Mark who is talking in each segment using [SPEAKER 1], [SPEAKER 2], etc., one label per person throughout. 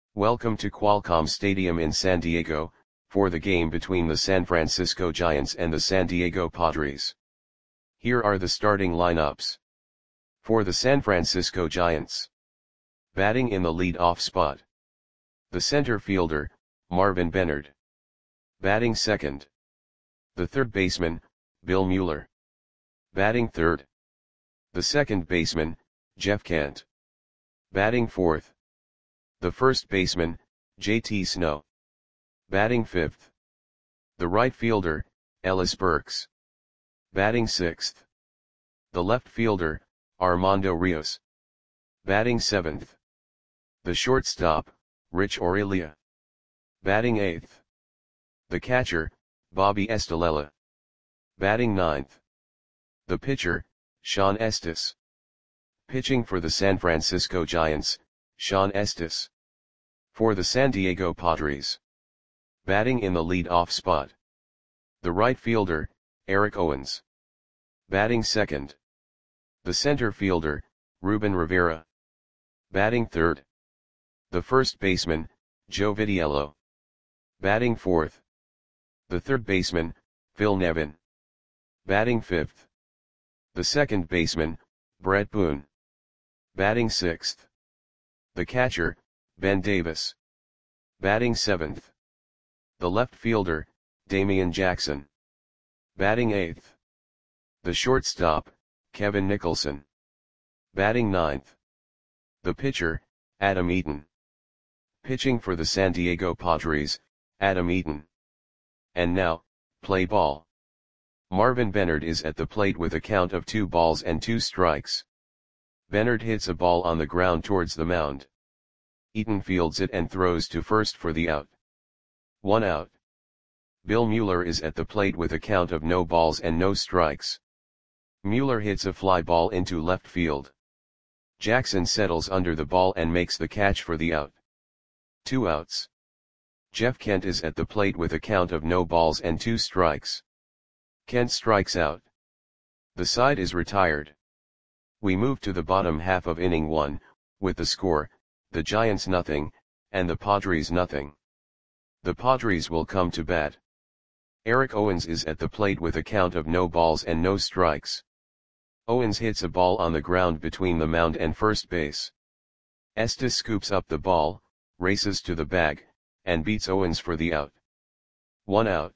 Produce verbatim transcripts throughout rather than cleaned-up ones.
[SPEAKER 1] Welcome to Qualcomm Stadium in San Diego, for the game between the San Francisco Giants and the San Diego Padres. Here are the starting lineups. For the San Francisco Giants. Batting in the lead-off spot. The center fielder, Marvin Benard. Batting second. The third baseman, Bill Mueller. Batting third. The second baseman, Jeff Kent. Batting fourth. The first baseman, J T Snow. Batting fifth. The right fielder, Ellis Burks. Batting sixth. The left fielder, Armando Rios. Batting seventh. The shortstop, Rich Aurelia. Batting eighth. The catcher, Bobby Estalella. Batting ninth. The pitcher, Sean Estes. Pitching for the San Francisco Giants, Sean Estes. For the San Diego Padres. Batting in the lead-off spot. The right fielder, Eric Owens. Batting second. The center fielder, Ruben Rivera. Batting third. The first baseman, Joe Vitiello. Batting fourth. The third baseman, Phil Nevin. Batting fifth. The second baseman, Brett Boone. Batting sixth. The catcher, Ben Davis. Batting seventh. The left fielder, Damian Jackson. Batting eighth. The shortstop, Kevin Nicholson. Batting ninth. The pitcher, Adam Eaton. Pitching for the San Diego Padres, Adam Eaton. And now, play ball. Marvin Benard is at the plate with a count of two balls and two strikes. Benard hits a ball on the ground towards the mound. Eaton fields it and throws to first for the out. One out. Bill Mueller is at the plate with a count of no balls and no strikes. Mueller hits a fly ball into left field. Jackson settles under the ball and makes the catch for the out. Two outs. Jeff Kent is at the plate with a count of no balls and two strikes. Kent strikes out. The side is retired. We move to the bottom half of inning one, with the score, the Giants nothing, and the Padres nothing. The Padres will come to bat. Eric Owens is at the plate with a count of no balls and no strikes. Owens hits a ball on the ground between the mound and first base. Estes scoops up the ball, races to the bag, and beats Owens for the out. One out.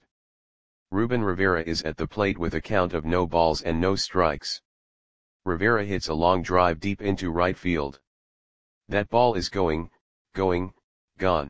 [SPEAKER 1] Ruben Rivera is at the plate with a count of no balls and no strikes. Rivera hits a long drive deep into right field. That ball is going, going, gone.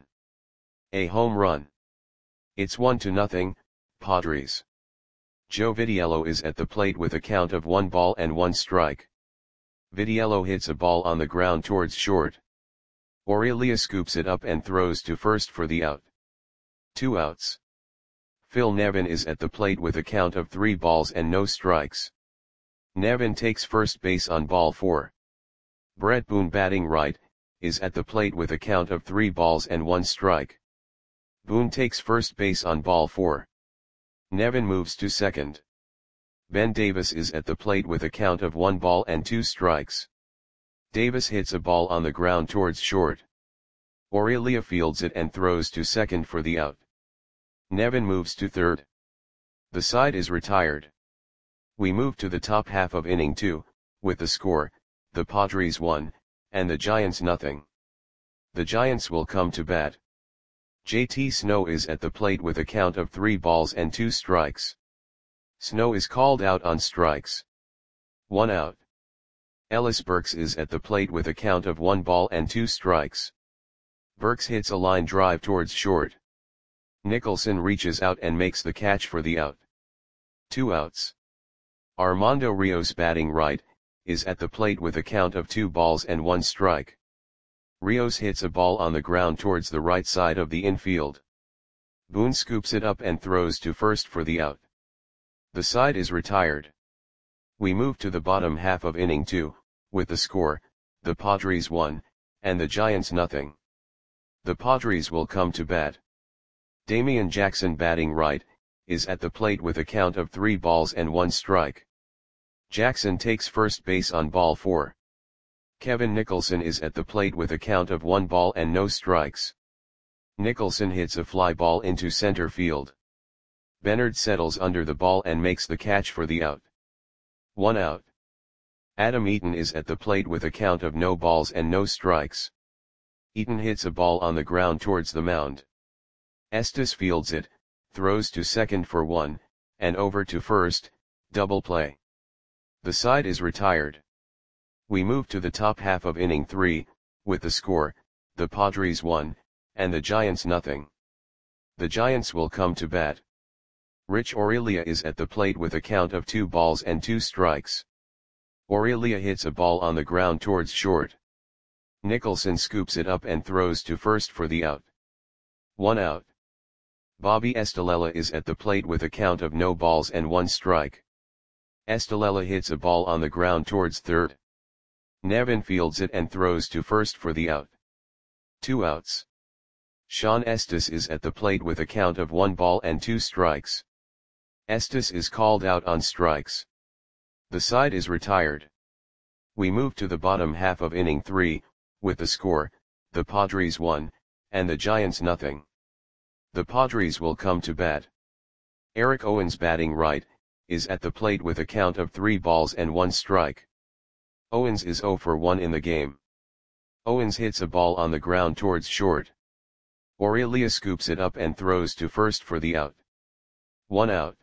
[SPEAKER 1] A home run. It's one to nothing, Padres. Joe Vitiello is at the plate with a count of one ball and one strike. Vitiello hits a ball on the ground towards short. Aurelia scoops it up and throws to first for the out. Two outs. Phil Nevin is at the plate with a count of three balls and no strikes. Nevin takes first base on ball four. Brett Boone, batting right, is at the plate with a count of three balls and one strike. Boone takes first base on ball four. Nevin moves to second. Ben Davis is at the plate with a count of one ball and two strikes. Davis hits a ball on the ground towards short. Aurelia fields it and throws to second for the out. Nevin moves to third. The side is retired. We move to the top half of inning two, with the score, the Padres one, and the Giants nothing. The Giants will come to bat. J T Snow is at the plate with a count of three balls and two strikes. Snow is called out on strikes. One out. Ellis Burks is at the plate with a count of one ball and two strikes. Burks hits a line drive towards short. Nicholson reaches out and makes the catch for the out. Two outs. Armando Rios, batting right, is at the plate with a count of two balls and one strike. Rios hits a ball on the ground towards the right side of the infield. Boone scoops it up and throws to first for the out. The side is retired. We move to the bottom half of inning two, with the score, the Padres one, and the Giants nothing. The Padres will come to bat. Damian Jackson, batting right, is at the plate with a count of three balls and one strike. Jackson takes first base on ball four. Kevin Nicholson is at the plate with a count of one ball and no strikes. Nicholson hits a fly ball into center field. Bernard settles under the ball and makes the catch for the out. One out. Adam Eaton is at the plate with a count of no balls and no strikes. Eaton hits a ball on the ground towards the mound. Estes fields it, throws to second for one, and over to first, double play. The side is retired. We move to the top half of inning three, with the score, the Padres one, and the Giants nothing. The Giants will come to bat. Rich Aurelia is at the plate with a count of two balls and two strikes. Aurelia hits a ball on the ground towards short. Nicholson scoops it up and throws to first for the out. One out. Bobby Estalella is at the plate with a count of no balls and one strike. Estalella hits a ball on the ground towards third. Nevin fields it and throws to first for the out. Two outs. Sean Estes is at the plate with a count of one ball and two strikes. Estes is called out on strikes. The side is retired. We move to the bottom half of inning three, with the score, the Padres one, and the Giants nothing. The Padres will come to bat. Eric Owens, batting right, is at the plate with a count of three balls and one strike. Owens is zero for one in the game. Owens hits a ball on the ground towards short. Aurelia scoops it up and throws to first for the out. One out.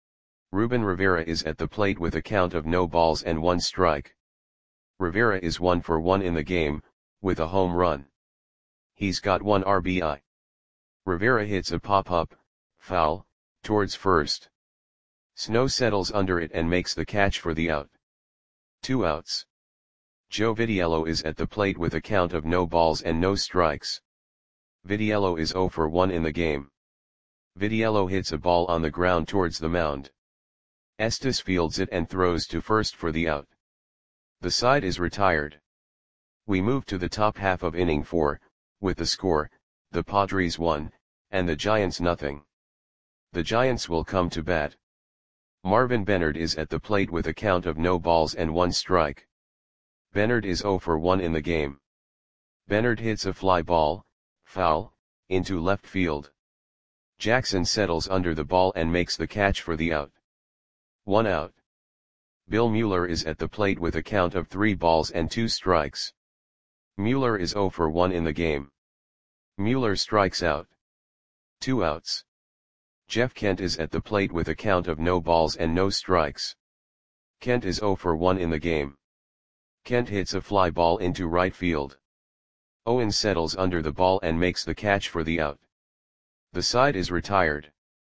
[SPEAKER 1] Ruben Rivera is at the plate with a count of no balls and one strike. Rivera is one for one in the game, with a home run. He's got one R B I. Rivera hits a pop-up, foul, towards first. Snow settles under it and makes the catch for the out. Two outs. Joe Vitiello is at the plate with a count of no balls and no strikes. Vitiello is zero for one in the game. Vitiello hits a ball on the ground towards the mound. Estes fields it and throws to first for the out. The side is retired. We move to the top half of inning four, with the score, the Padres one, and the Giants nothing. The Giants will come to bat. Marvin Bernard is at the plate with a count of no balls and one strike. Bernard is zero for one in the game. Bernard hits a fly ball, foul, into left field. Jackson settles under the ball and makes the catch for the out. One out. Bill Mueller is at the plate with a count of three balls and two strikes. Mueller is zero for one in the game. Mueller strikes out. Two outs. Jeff Kent is at the plate with a count of no balls and no strikes. Kent is zero for one in the game. Kent hits a fly ball into right field. Owens settles under the ball and makes the catch for the out. The side is retired.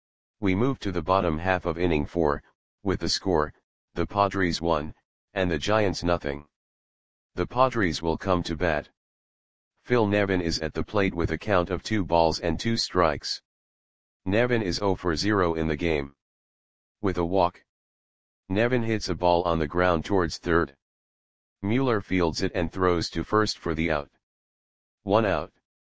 [SPEAKER 1] We move to the bottom half of inning four, with the score, the Padres one, and the Giants nothing. The Padres will come to bat. Phil Nevin is at the plate with a count of two balls and two strikes. Nevin is zero for zero in the game. With a walk. Nevin hits a ball on the ground towards third. Mueller fields it and throws to first for the out. One out.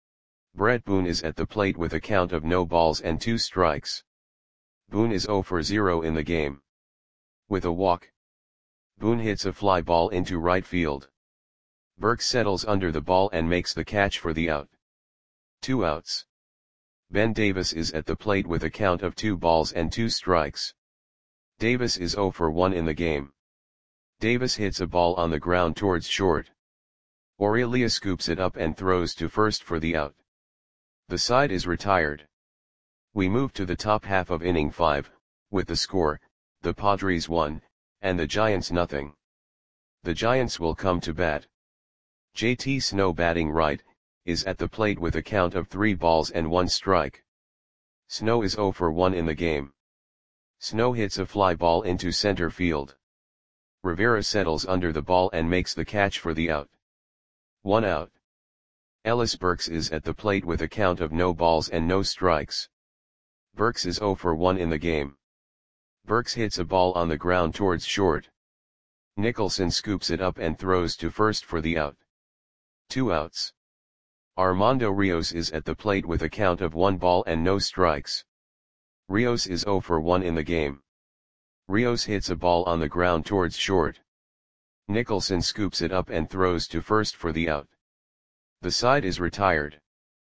[SPEAKER 1] Brett Boone is at the plate with a count of no balls and two strikes. Boone is zero for zero in the game. With a walk. Boone hits a fly ball into right field. Burke settles under the ball and makes the catch for the out. Two outs. Ben Davis is at the plate with a count of two balls and two strikes. Davis is zero for one in the game. Davis hits a ball on the ground towards short. Aurelia scoops it up and throws to first for the out. The side is retired. We move to the top half of inning five, with the score, the Padres one, and the Giants nothing. The Giants will come to bat. J T Snow, batting right, is at the plate with a count of three balls and one strike. Snow is zero for one in the game. Snow hits a fly ball into center field. Rivera settles under the ball and makes the catch for the out. One out. Ellis Burks is at the plate with a count of no balls and no strikes. Burks is zero for one in the game. Burks hits a ball on the ground towards short. Nicholson scoops it up and throws to first for the out. Two outs. Armando Rios is at the plate with a count of one ball and no strikes. Rios is zero for one in the game. Rios hits a ball on the ground towards short. Nicholson scoops it up and throws to first for the out. The side is retired.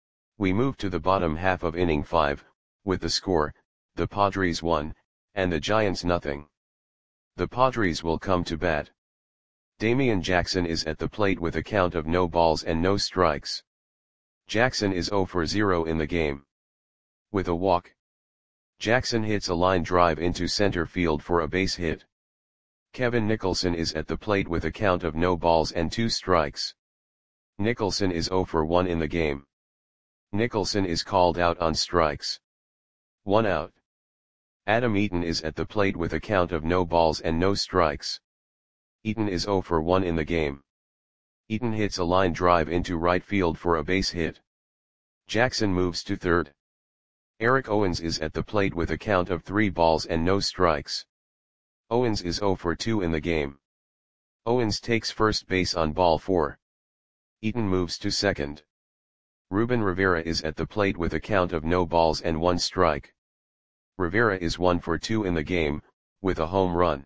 [SPEAKER 1] We move to the bottom half of inning five, with the score, the Padres one, and the Giants nothing. The Padres will come to bat. Damian Jackson is at the plate with a count of no balls and no strikes. Jackson is zero for zero in the game. With a walk, Jackson hits a line drive into center field for a base hit. Kevin Nicholson is at the plate with a count of no balls and two strikes. Nicholson is zero for one in the game. Nicholson is called out on strikes. One out. Adam Eaton is at the plate with a count of no balls and no strikes. Eaton is zero for one in the game. Eaton hits a line drive into right field for a base hit. Jackson moves to third. Eric Owens is at the plate with a count of three balls and no strikes. Owens is zero for two in the game. Owens takes first base on ball four. Eaton moves to second. Ruben Rivera is at the plate with a count of no balls and one strike. Rivera is one for two in the game, with a home run.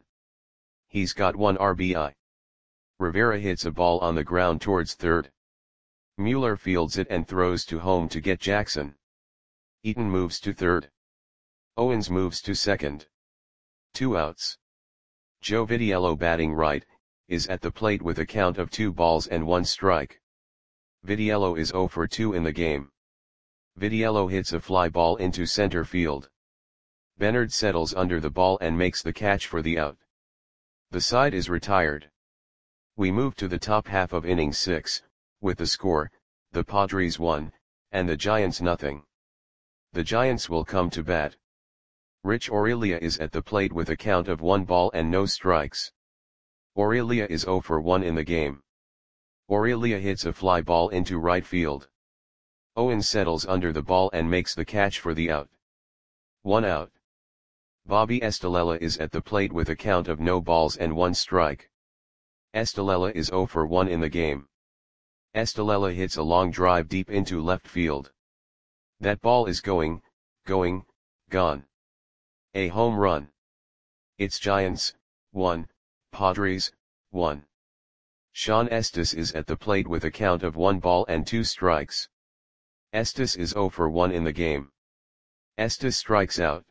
[SPEAKER 1] He's got one R B I. Rivera hits a ball on the ground towards third. Mueller fields it and throws to home to get Jackson. Eaton moves to third. Owens moves to second. Two outs. Joe Vitiello, batting right, is at the plate with a count of two balls and one strike. Vitiello is zero for two in the game. Vitiello hits a fly ball into center field. Bernard settles under the ball and makes the catch for the out. The side is retired. We move to the top half of inning six, with the score, the Padres one, and the Giants nothing. The Giants will come to bat. Rich Aurelia is at the plate with a count of one ball and no strikes. Aurelia is zero for one in the game. Aurelia hits a fly ball into right field. Owens settles under the ball and makes the catch for the out. One out. Bobby Estalella is at the plate with a count of no balls and one strike. Estalella is zero for one in the game. Estalella hits a long drive deep into left field. That ball is going, going, gone. A home run. It's Giants, one, Padres, one. Sean Estes is at the plate with a count of one ball and two strikes. Estes is zero for one in the game. Estes strikes out.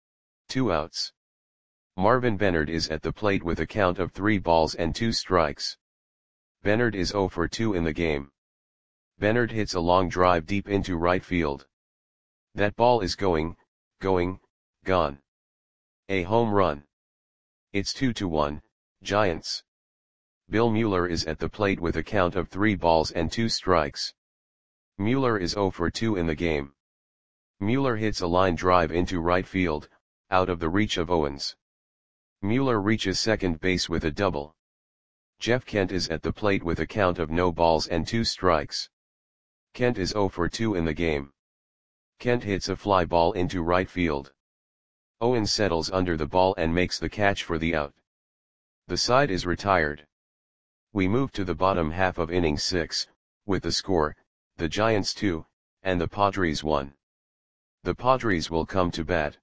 [SPEAKER 1] Two outs. Marvin Bernard is at the plate with a count of three balls and two strikes. Bernard is zero for two in the game. Bernard hits a long drive deep into right field. That ball is going, going, gone. A home run. It's two to one, Giants. Bill Mueller is at the plate with a count of three balls and two strikes. Mueller is zero for two in the game. Mueller hits a line drive into right field, out of the reach of Owens. Mueller reaches second base with a double. Jeff Kent is at the plate with a count of no balls and two strikes. Kent is zero for two in the game. Kent hits a fly ball into right field. Owens settles under the ball and makes the catch for the out. The side is retired. We move to the bottom half of inning six, with the score, the Giants two, and the Padres one. The Padres will come to bat.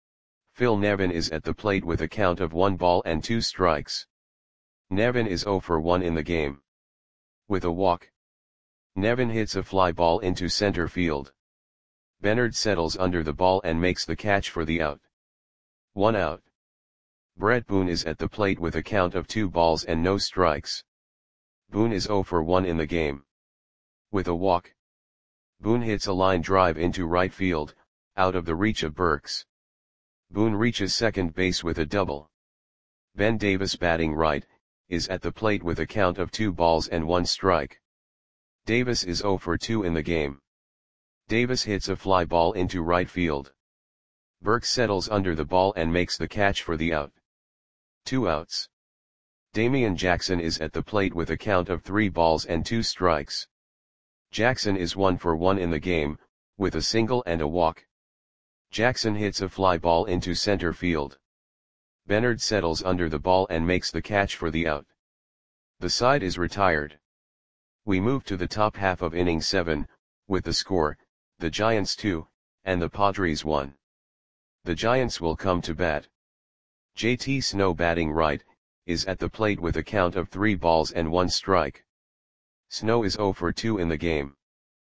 [SPEAKER 1] Phil Nevin is at the plate with a count of one ball and two strikes. Nevin is zero for one in the game. With a walk, Nevin hits a fly ball into center field. Bernard settles under the ball and makes the catch for the out. One out. Brett Boone is at the plate with a count of two balls and no strikes. Boone is zero for one in the game. With a walk, Boone hits a line drive into right field, out of the reach of Burks. Boone reaches second base with a double. Ben Davis, batting right, is at the plate with a count of two balls and one strike. Davis is zero for two in the game. Davis hits a fly ball into right field. Burks settles under the ball and makes the catch for the out. Two outs. Damian Jackson is at the plate with a count of three balls and two strikes. Jackson is one for one in the game, with a single and a walk. Jackson hits a fly ball into center field. Bernard settles under the ball and makes the catch for the out. The side is retired. We move to the top half of inning seven, with the score, the Giants two, and the Padres one. The Giants will come to bat. J T Snow, batting right, is at the plate with a count of three balls and one strike. Snow is zero for two in the game.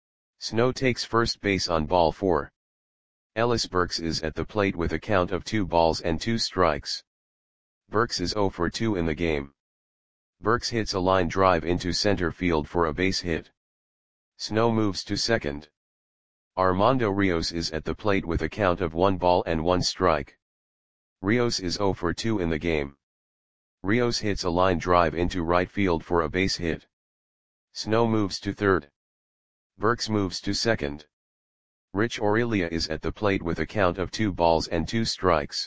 [SPEAKER 1] Snow takes first base on ball four. Ellis Burks is at the plate with a count of two balls and two strikes. Burks is zero for two in the game. Burks hits a line drive into center field for a base hit. Snow moves to second. Armando Rios is at the plate with a count of one ball and one strike. Rios is zero for two in the game. Rios hits a line drive into right field for a base hit. Snow moves to third. Burks moves to second. Rich Aurelia is at the plate with a count of two balls and two strikes.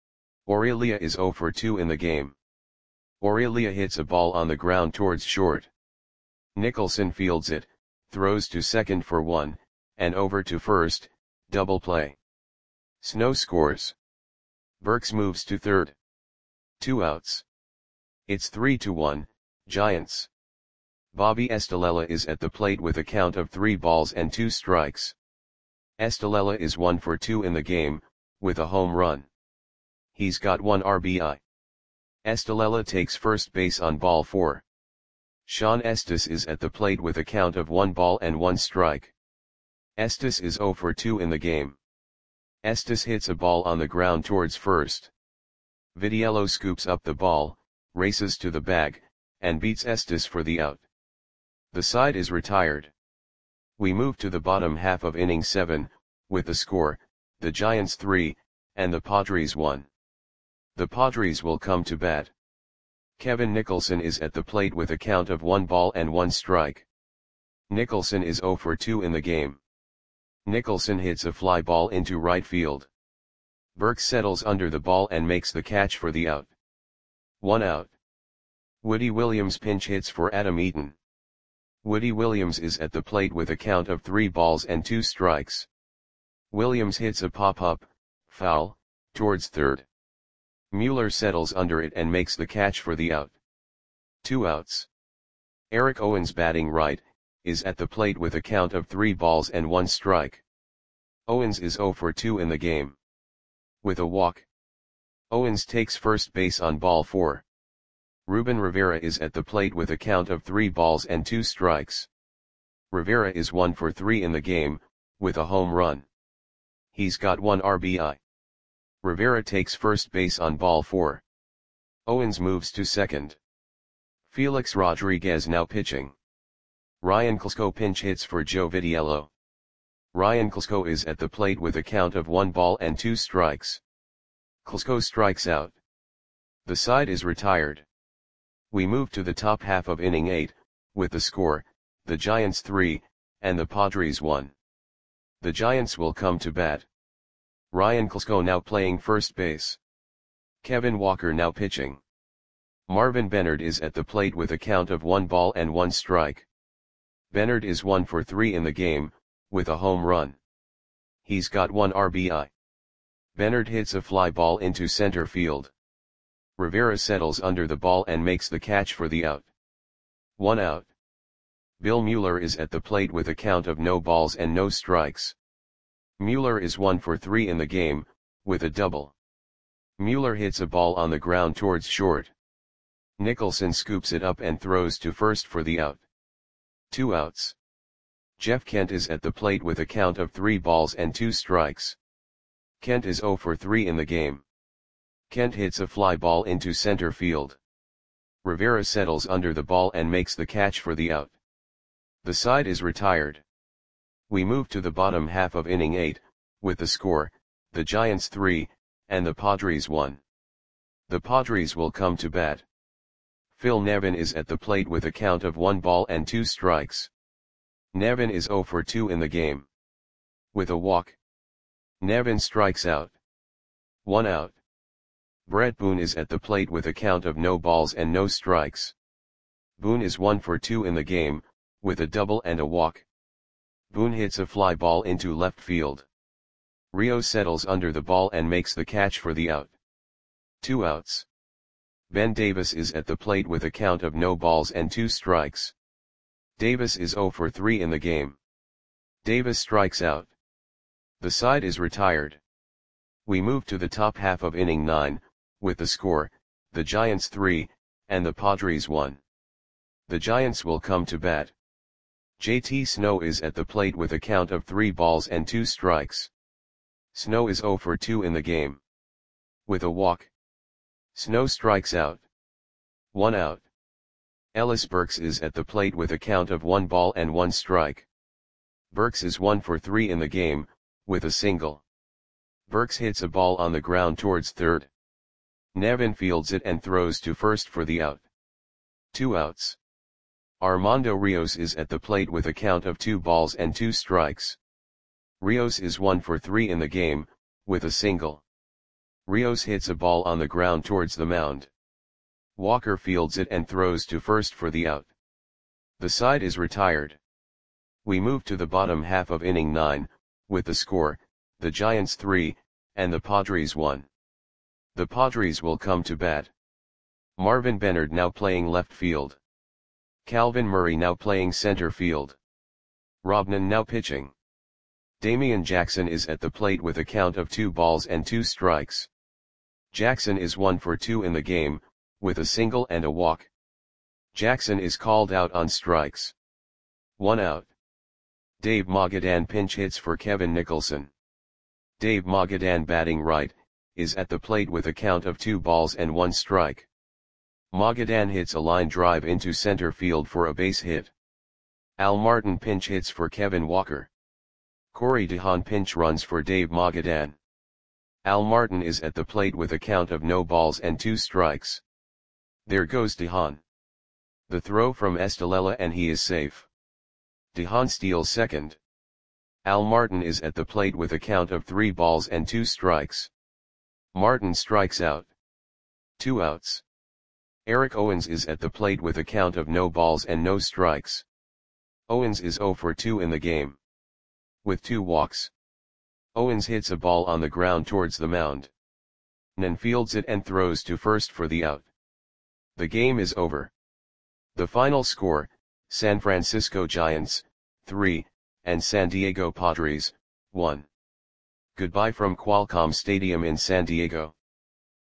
[SPEAKER 1] Aurelia is zero for two in the game. Aurelia hits a ball on the ground towards short. Nicholson fields it, throws to second for one, and over to first, double play. Snow scores. Burks moves to third. Two outs. It's three to one, Giants. Bobby Estalella is at the plate with a count of three balls and two strikes. Estalella is one for two in the game, with a home run. He's got one R B I. Estalella takes first base on ball four. Sean Estes is at the plate with a count of one ball and one strike. Estes is zero for two in the game. Estes hits a ball on the ground towards first. Vitiello scoops up the ball, races to the bag, and beats Estes for the out. The side is retired. We move to the bottom half of inning seven, with the score, the Giants three, and the Padres one. The Padres will come to bat. Kevin Nicholson is at the plate with a count of one ball and one strike. Nicholson is zero for two in the game. Nicholson hits a fly ball into right field. Burks settles under the ball and makes the catch for the out. One out. Woody Williams pinch hits for Adam Eaton. Woody Williams is at the plate with a count of three balls and two strikes. Williams hits a pop-up, foul, towards third. Mueller settles under it and makes the catch for the out. Two outs. Eric Owens, batting right, is at the plate with a count of three balls and one strike. Owens is zero for two in the game. With a walk. Owens takes first base on ball four. Ruben Rivera is at the plate with a count of three balls and two strikes. Rivera is one for three in the game, with a home run. He's got one R B I. Rivera takes first base on ball four. Owens moves to second. Felix Rodriguez now pitching. Ryan Klesko pinch hits for Joe Vitiello. Ryan Klesko is at the plate with a count of one ball and two strikes. Klesko strikes out. The side is retired. We move to the top half of inning eight, with the score, the Giants three, and the Padres one. The Giants will come to bat. Ryan Klesko now playing first base. Kevin Walker now pitching. Marvin Bennard is at the plate with a count of one ball and one strike. Bennard is one for three in the game, with a home run. He's got one R B I. Bennard hits a fly ball into center field. Rivera settles under the ball and makes the catch for the out. One out. Bill Mueller is at the plate with a count of no balls and no strikes. Mueller is one for three in the game, with a double. Mueller hits a ball on the ground towards short. Nicholson scoops it up and throws to first for the out. Two outs. Jeff Kent is at the plate with a count of three balls and two strikes. Kent is zero for three in the game. Kent hits a fly ball into center field. Rivera settles under the ball and makes the catch for the out. The side is retired. We move to the bottom half of inning eight, with the score, the Giants three, and the Padres one. The Padres will come to bat. Phil Nevin is at the plate with a count of one ball and two strikes. Nevin is zero for two in the game. With a walk. Nevin strikes out. One out. Brett Boone is at the plate with a count of no balls and no strikes. Boone is one for two in the game, with a double and a walk. Boone hits a fly ball into left field. Rio settles under the ball and makes the catch for the out. Two outs. Ben Davis is at the plate with a count of no balls and two strikes. Davis is zero for three in the game. Davis strikes out. The side is retired. We move to the top half of inning nine, with the score, the Giants three, and the Padres one. The Giants will come to bat. J T Snow is at the plate with a count of three balls and two strikes. Snow is zero for two in the game. With a walk. Snow strikes out. One out. Ellis Burks is at the plate with a count of one ball and one strike. Burks is one for three in the game, with a single. Burks hits a ball on the ground towards third. Nevin fields it and throws to first for the out. Two outs. Armando Rios is at the plate with a count of two balls and two strikes. Rios is one for three in the game, with a single. Rios hits a ball on the ground towards the mound. Walker fields it and throws to first for the out. The side is retired. We move to the bottom half of inning nine, with the score, the Giants three, and the Padres one. The Padres will come to bat. Marvin Bennard now playing left field. Calvin Murray now playing center field. Robnan now pitching. Damian Jackson is at the plate with a count of two balls and two strikes. Jackson is one for two in the game, with a single and a walk. Jackson is called out on strikes. One out. Dave Magadan pinch hits for Kevin Nicholson. Dave Magadan batting right, is at the plate with a count of two balls and one strike. Magadan hits a line drive into center field for a base hit. Al Martin pinch hits for Kevin Walker. Corey DeHaan pinch runs for Dave Magadan. Al Martin is at the plate with a count of no balls and two strikes. There goes DeHaan. The throw from Estalella and he is safe. DeHaan steals second. Al Martin is at the plate with a count of three balls and two strikes. Martin strikes out. Two outs. Eric Owens is at the plate with a count of no balls and no strikes. Owens is zero for two in the game. With two walks. Owens hits a ball on the ground towards the mound. Nen fields it and throws to first for the out. The game is over. The final score, San Francisco Giants, three, and San Diego Padres, one. Goodbye from Qualcomm Stadium in San Diego.